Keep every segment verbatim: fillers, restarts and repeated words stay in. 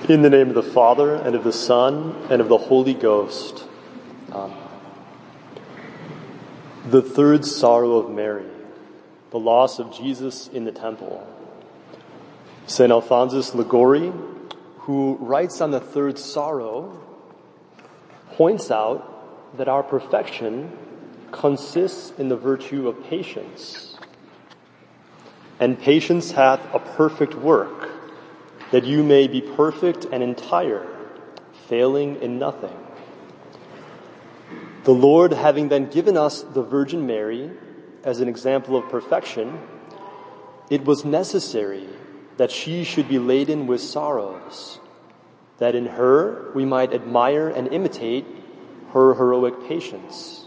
In the name of the Father, and of the Son, and of the Holy Ghost. Amen. The third sorrow of Mary, the loss of Jesus in the temple. Saint Alphonsus Liguori, who writes on the third sorrow, points out that our perfection consists in the virtue of patience. And patience hath a perfect work, that you may be perfect and entire, failing in nothing. The Lord, having then given us the Virgin Mary as an example of perfection, it was necessary that she should be laden with sorrows, that in her we might admire and imitate her heroic patience.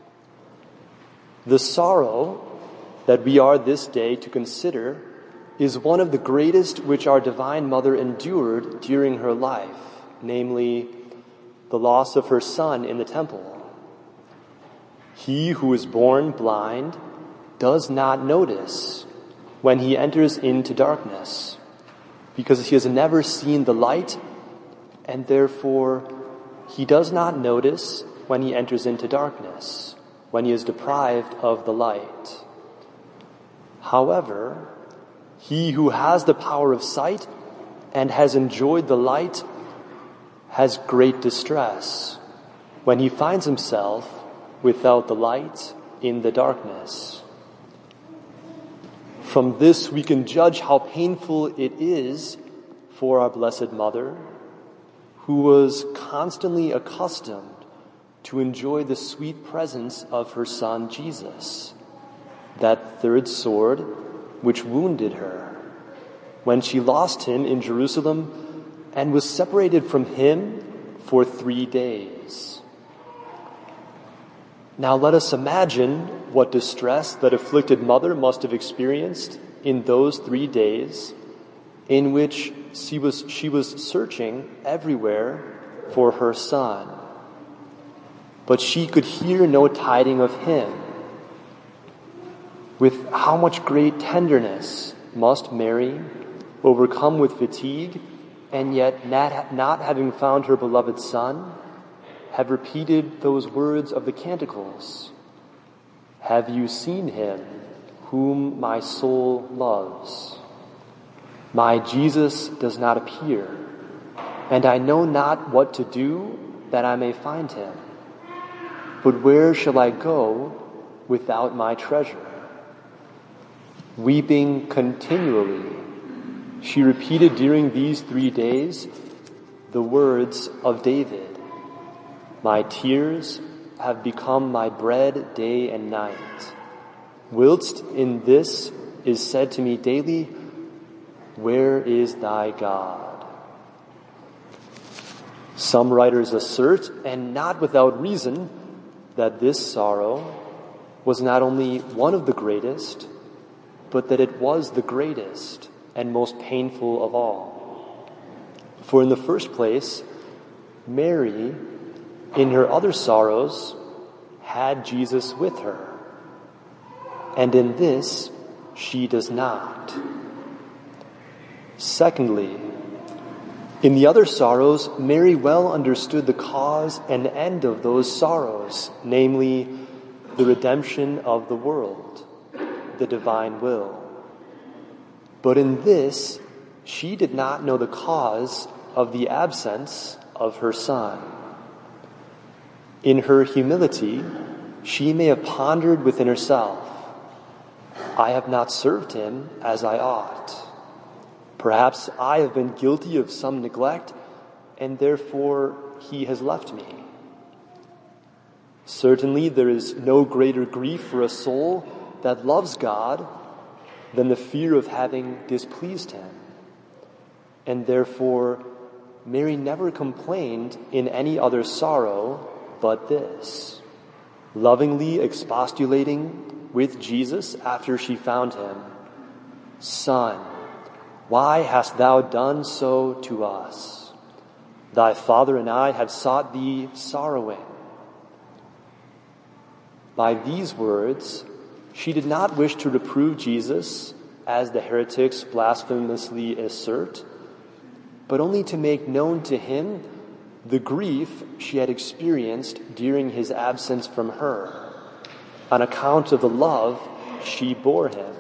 The sorrow that we are this day to consider is one of the greatest which our Divine Mother endured during her life, namely, the loss of her Son in the temple. He who is born blind does not notice when he enters into darkness, because he has never seen the light, and therefore he does not notice when he enters into darkness, when he is deprived of the light. However, he who has the power of sight and has enjoyed the light has great distress when he finds himself without the light in the darkness. From this we can judge how painful it is for our Blessed Mother, who was constantly accustomed to enjoy the sweet presence of her Son Jesus, that third sword which wounded her, when she lost him in Jerusalem and was separated from him for three days. Now let us imagine what distress that afflicted mother must have experienced in those three days in which she was, she was searching everywhere for her Son. But she could hear no tiding of him. With how much great tenderness must Mary, overcome with fatigue, and yet not, not having found her beloved Son, have repeated those words of the Canticles. Have you seen him whom my soul loves? My Jesus does not appear, and I know not what to do that I may find him. But where shall I go without my treasure? Weeping continually, she repeated during these three days the words of David, "My tears have become my bread day and night, whilst in this is said to me daily, where is thy God?" Some writers assert, and not without reason, that this sorrow was not only one of the greatest, but that it was the greatest and most painful of all. For in the first place, Mary, in her other sorrows, had Jesus with her, and in this she does not. Secondly, in the other sorrows, Mary well understood the cause and end of those sorrows, namely, the redemption of the world, the divine will. But in this, she did not know the cause of the absence of her Son. In her humility, she may have pondered within herself, I have not served him as I ought. Perhaps I have been guilty of some neglect, and therefore he has left me. Certainly there is no greater grief for a soul that loves God than the fear of having displeased him. And therefore, Mary never complained in any other sorrow but this, lovingly expostulating with Jesus after she found him, Son, why hast thou done so to us? Thy Father and I have sought thee sorrowing. By these words, she did not wish to reprove Jesus, as the heretics blasphemously assert, but only to make known to him the grief she had experienced during his absence from her, on account of the love she bore him.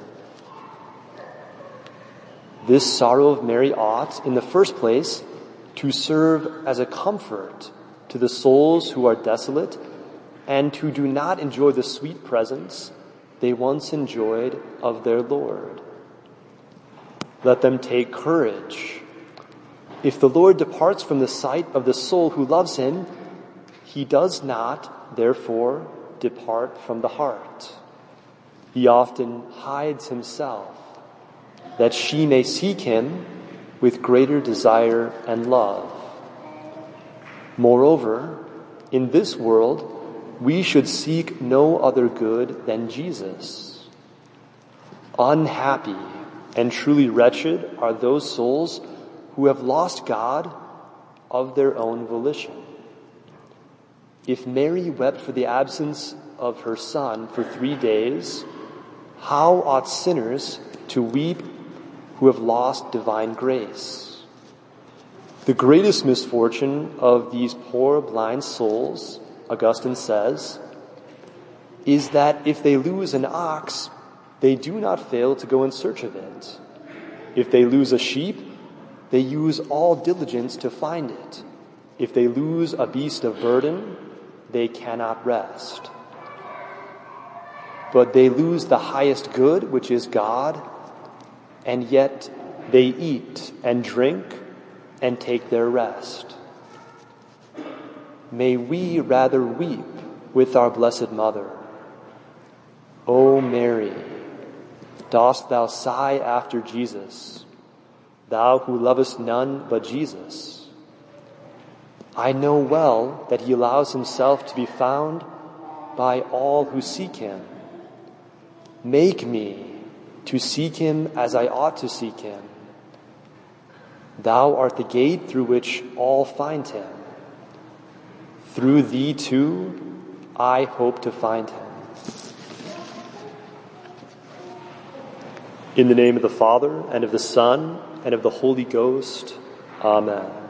This sorrow of Mary ought, in the first place, to serve as a comfort to the souls who are desolate and who do not enjoy the sweet presence they once enjoyed of their Lord. Let them take courage. If the Lord departs from the sight of the soul who loves him, he does not, therefore, depart from the heart. He often hides himself, that she may seek him with greater desire and love. Moreover, in this world, we should seek no other good than Jesus. Unhappy and truly wretched are those souls who have lost God of their own volition. If Mary wept for the absence of her Son for three days, how ought sinners to weep who have lost divine grace? The greatest misfortune of these poor blind souls, Augustine says, is that if they lose an ox, they do not fail to go in search of it. If they lose a sheep, they use all diligence to find it. If they lose a beast of burden, they cannot rest. But they lose the highest good, which is God, and yet they eat and drink and take their rest. May we rather weep with our Blessed Mother. O Mary, dost thou sigh after Jesus, thou who lovest none but Jesus? I know well that he allows himself to be found by all who seek him. Make me to seek him as I ought to seek him. Thou art the gate through which all find him. Through thee too, I hope to find him. In the name of the Father, and of the Son, and of the Holy Ghost, Amen.